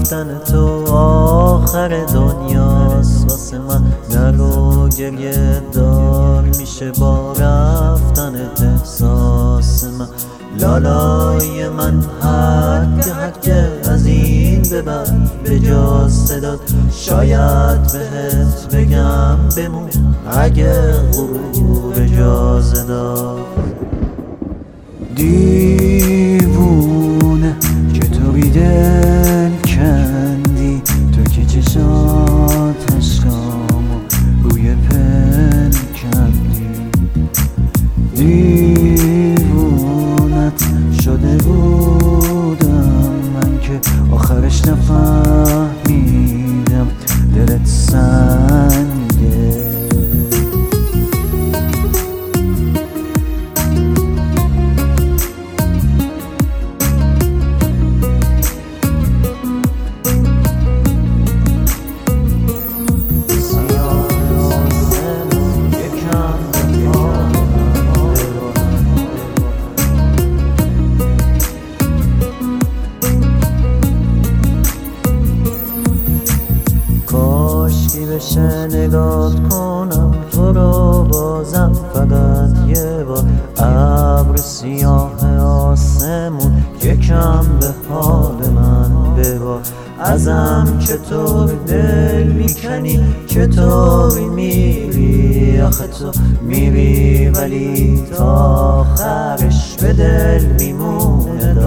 رفتن تو آخر دنیاست واسه من. نرو گریه دار میشه با رفتنت احساس من. لالای من حق از این به بعد به جا صدات شاید بهت بگم بمون اگه غرور اجازه داد. دیوونه چطوری دل کندی تو که چشات عشقامو روی پل کندی. دیوونت شده بودم من که آخرش نفهمیدم دلت سنگه. کاشکی بشه نگات کنم تو رو بازم فقط یه بار. ابر سیاه آسمون یکم به حال من ببار. ازم چطور دل میکنی چطوری میری آخه تو میری ولی تا آخرش به دل میمونه